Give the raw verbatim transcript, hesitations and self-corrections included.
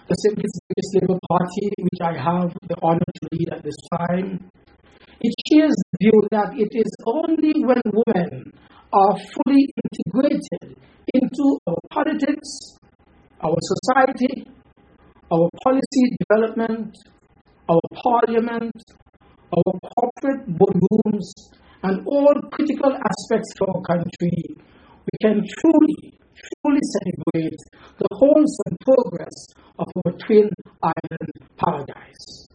the Citizens Labour Party, which I have the honor to lead at this time, it shares the view that it is only when women are fully integrated into our politics, our society, our policy development, our parliament, our corporate boardrooms, and all critical aspects of our country, we can truly, truly celebrate the wholesome progress of our Twin Island paradise.